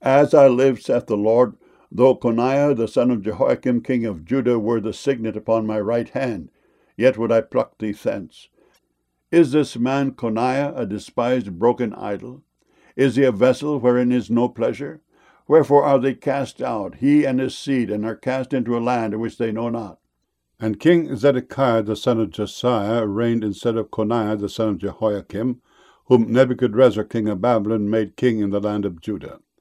As I live, saith the Lord, though Coniah the son of Jehoiakim king of Judah were the signet upon my right hand, yet would I pluck thee thence. Is this man Coniah a despised broken idol? Is he a vessel wherein is no pleasure? Wherefore are they cast out, he and his seed, and are cast into a land in which they know not? And King Zedekiah the son of Josiah reigned instead of Coniah the son of Jehoiakim, whom Nebuchadrezzar king of Babylon made king in the land of Judah.